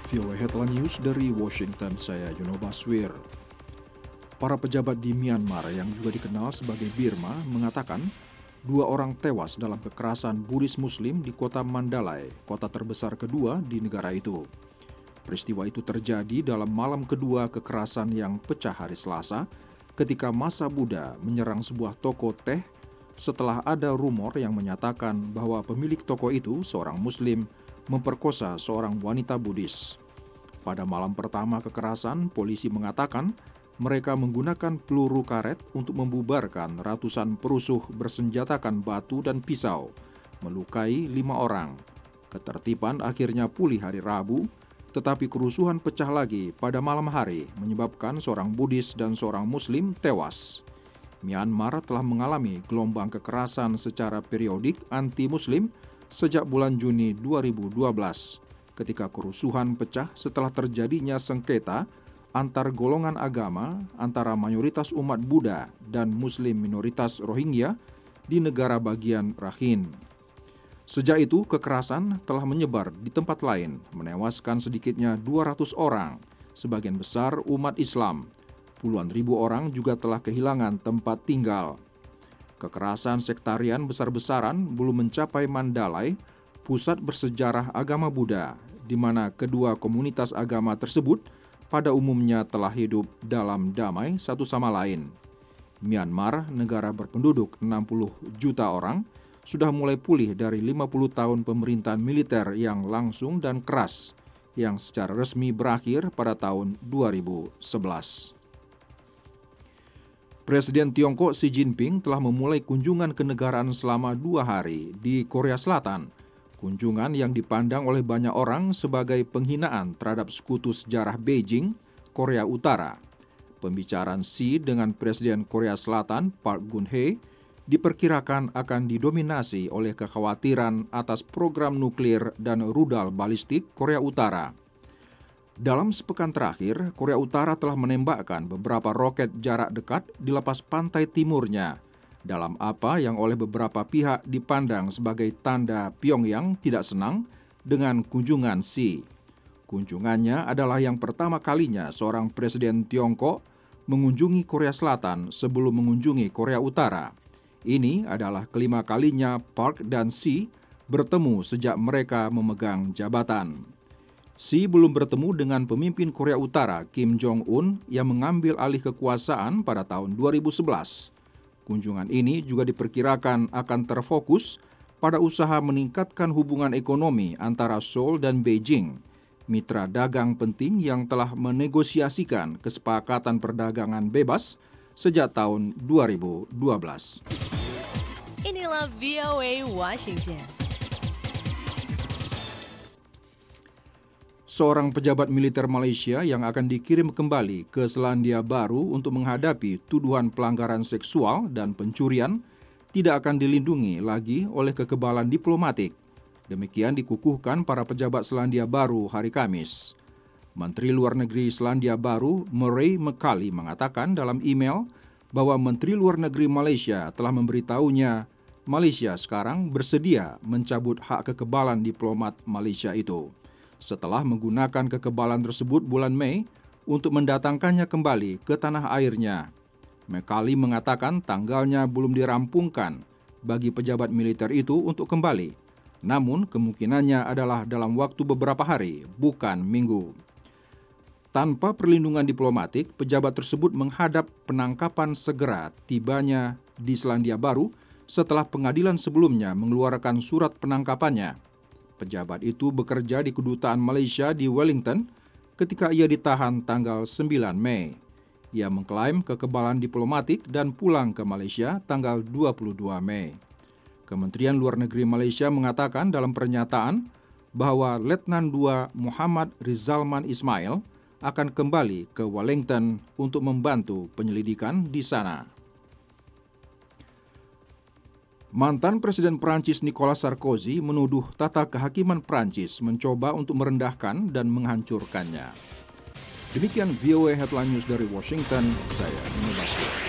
VOA Headline News dari Washington, saya Yuno Baswir. Para pejabat di Myanmar yang juga dikenal sebagai Birma mengatakan 2 orang tewas dalam kekerasan Buddhis Muslim di kota Mandalay, kota terbesar kedua di negara itu. Peristiwa itu terjadi dalam malam kedua kekerasan yang pecah hari Selasa ketika massa Buddha menyerang sebuah toko teh setelah ada rumor yang menyatakan bahwa pemilik toko itu, seorang Muslim, memperkosa seorang wanita Buddhis. Pada malam pertama kekerasan, polisi mengatakan mereka menggunakan peluru karet untuk membubarkan ratusan perusuh bersenjatakan batu dan pisau, melukai 5 orang. Ketertiban akhirnya pulih hari Rabu, tetapi kerusuhan pecah lagi pada malam hari, menyebabkan seorang Buddhis dan seorang Muslim tewas. Myanmar telah mengalami gelombang kekerasan secara periodik anti-Muslim sejak bulan Juni 2012, ketika kerusuhan pecah setelah terjadinya sengketa antar golongan agama antara mayoritas umat Buddha dan Muslim minoritas Rohingya di negara bagian Rakhine. Sejak itu, kekerasan telah menyebar di tempat lain, menewaskan sedikitnya 200 orang, sebagian besar umat Islam. Puluhan ribu orang juga telah kehilangan tempat tinggal. Kekerasan sektarian besar-besaran belum mencapai Mandalay, pusat bersejarah agama Buddha, di mana kedua komunitas agama tersebut pada umumnya telah hidup dalam damai satu sama lain. Myanmar, negara berpenduduk 60 juta orang, sudah mulai pulih dari 50 tahun pemerintahan militer yang langsung dan keras, yang secara resmi berakhir pada tahun 2011. Presiden Tiongkok Xi Jinping telah memulai kunjungan kenegaraan selama 2 hari di Korea Selatan. Kunjungan yang dipandang oleh banyak orang sebagai penghinaan terhadap sekutu sejarah Beijing, Korea Utara. Pembicaraan Xi dengan Presiden Korea Selatan Park Geun-hye diperkirakan akan didominasi oleh kekhawatiran atas program nuklir dan rudal balistik Korea Utara. Dalam sepekan terakhir, Korea Utara telah menembakkan beberapa roket jarak dekat di lepas pantai timurnya, dalam apa yang oleh beberapa pihak dipandang sebagai tanda Pyongyang tidak senang dengan kunjungan Xi. Kunjungannya adalah yang pertama kalinya seorang presiden Tiongkok mengunjungi Korea Selatan sebelum mengunjungi Korea Utara. Ini adalah kelima kalinya Park dan Xi bertemu sejak mereka memegang jabatan. Xi belum bertemu dengan pemimpin Korea Utara Kim Jong-un yang mengambil alih kekuasaan pada tahun 2011. Kunjungan ini juga diperkirakan akan terfokus pada usaha meningkatkan hubungan ekonomi antara Seoul dan Beijing, mitra dagang penting yang telah menegosiasikan kesepakatan perdagangan bebas sejak tahun 2012. Inilah VOA Washington. Seorang pejabat militer Malaysia yang akan dikirim kembali ke Selandia Baru untuk menghadapi tuduhan pelanggaran seksual dan pencurian tidak akan dilindungi lagi oleh kekebalan diplomatik. Demikian dikukuhkan para pejabat Selandia Baru hari Kamis. Menteri Luar Negeri Selandia Baru Murray McCalley mengatakan dalam email bahwa Menteri Luar Negeri Malaysia telah memberitahunya Malaysia sekarang bersedia mencabut hak kekebalan diplomat Malaysia itu, setelah menggunakan kekebalan tersebut bulan Mei untuk mendatangkannya kembali ke tanah airnya. McCalley mengatakan tanggalnya belum dirampungkan bagi pejabat militer itu untuk kembali, namun kemungkinannya adalah dalam waktu beberapa hari, bukan minggu. Tanpa perlindungan diplomatik, pejabat tersebut menghadap penangkapan segera tibanya di Selandia Baru setelah pengadilan sebelumnya mengeluarkan surat penangkapannya. Pejabat itu bekerja di kedutaan Malaysia di Wellington ketika ia ditahan tanggal 9 Mei. Ia mengklaim kekebalan diplomatik dan pulang ke Malaysia tanggal 22 Mei. Kementerian Luar Negeri Malaysia mengatakan dalam pernyataan bahwa Letnan II Muhammad Rizalman Ismail akan kembali ke Wellington untuk membantu penyelidikan di sana. Mantan Presiden Prancis Nicolas Sarkozy menuduh tata kehakiman Prancis mencoba untuk merendahkan dan menghancurkannya. Demikian VOA Headline News dari Washington, saya Yuno Baswir.